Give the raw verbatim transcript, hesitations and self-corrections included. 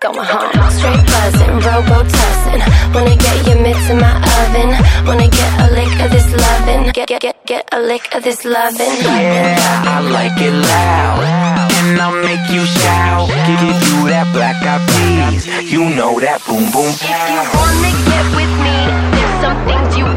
going hard. Straight buzzing, robo-tussin'. Wanna get your mitts in my oven. Wanna get a lick of this lovin'. Get, get, get, get a lick of this lovin'. Yeah, I like it loud, and I'll make you shout. Give you that black eyed peas, you know that boom boom. If you wanna get with me, there's some things you